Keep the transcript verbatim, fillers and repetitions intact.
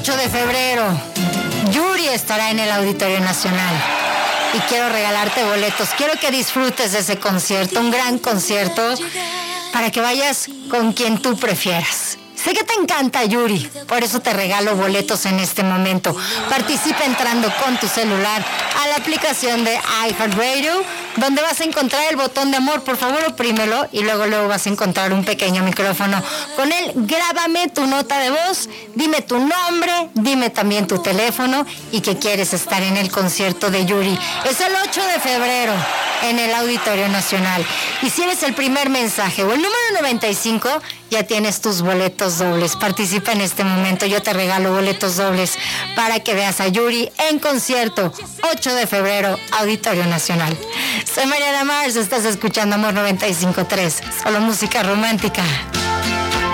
ocho de febrero, Yuri estará en el Auditorio Nacional. Y quiero regalarte boletos. Quiero que disfrutes de ese concierto, un gran concierto, para que vayas con quien tú prefieras. Sé que te encanta Yuri, por eso te regalo boletos en este momento. Participa entrando con tu celular a la aplicación de iHeartRadio, donde vas a encontrar el botón de amor. Por favor, oprímelo y luego luego vas a encontrar un pequeño micrófono. Con él, grábame tu nota de voz, dime tu nombre, dime también tu teléfono y que quieres estar en el concierto de Yuri. Es el ocho de febrero en el Auditorio Nacional. Y si eres el primer mensaje o el número noventa y cinco, ya tienes tus boletos dobles. Participa en este momento, yo te regalo boletos dobles para que veas a Yuri en concierto, ocho de febrero, Auditorio Nacional. Soy Mariana Mars, estás escuchando Amor noventa y cinco punto tres, solo música romántica.